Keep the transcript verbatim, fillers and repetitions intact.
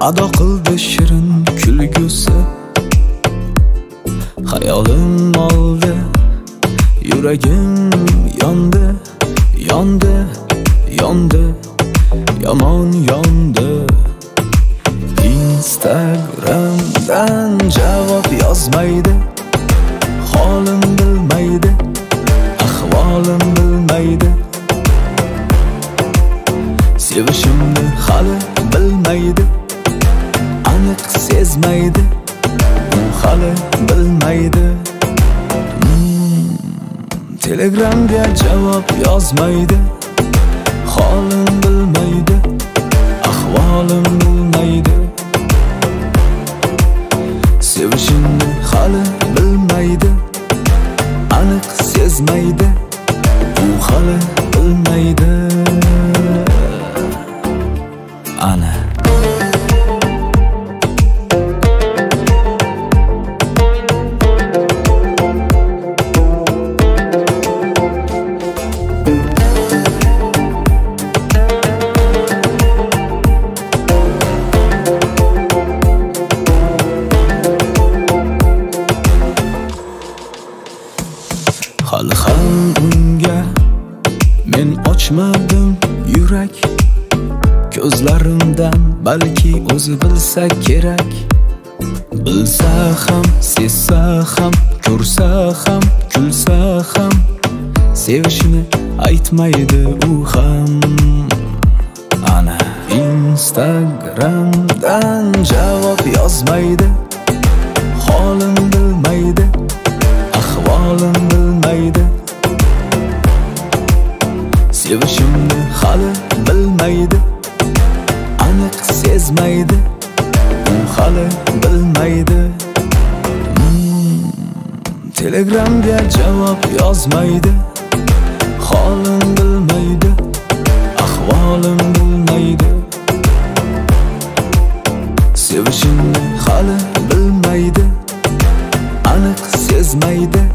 ado qildi shirin kulgusi. Hayolim oldi, yuragim yondi, yondi, yondi, yomon yondi. Instagramdan javob yozmaydi, holim bilmaydi, ahvolim bilmaydi. Sevishimni hali bilmaydi, aniq sezmaydi, u hali bilmaydi. hmm, Telegramga javob yozmaydi, holim bilmaydi, ahvolim bilmaydi. Sevishimni hali bilmaydi, aniq sezmaydi, u hali bilmaydi. Ana hali ham unga men ochmadim yurak. Ko'zlarimdan balki o'zi bilsa kerak. Bilsa ham, sezsa ham, ko'rsa ham, kulsa ham, sevishini aytmaydi u ham. Ana Instagramdan javob yozmaydi, holim bilmaydi, ahvolim bilmaydi. Sevishimni hali bilmaydi, aniq sezmaydi, u hali bilmaydi. hmm, Telegramga javob yozmaydi, holim bilmaydi, ahvolim bilmaydi. Sevishimni hali bilmaydi, aniq sezmaydi,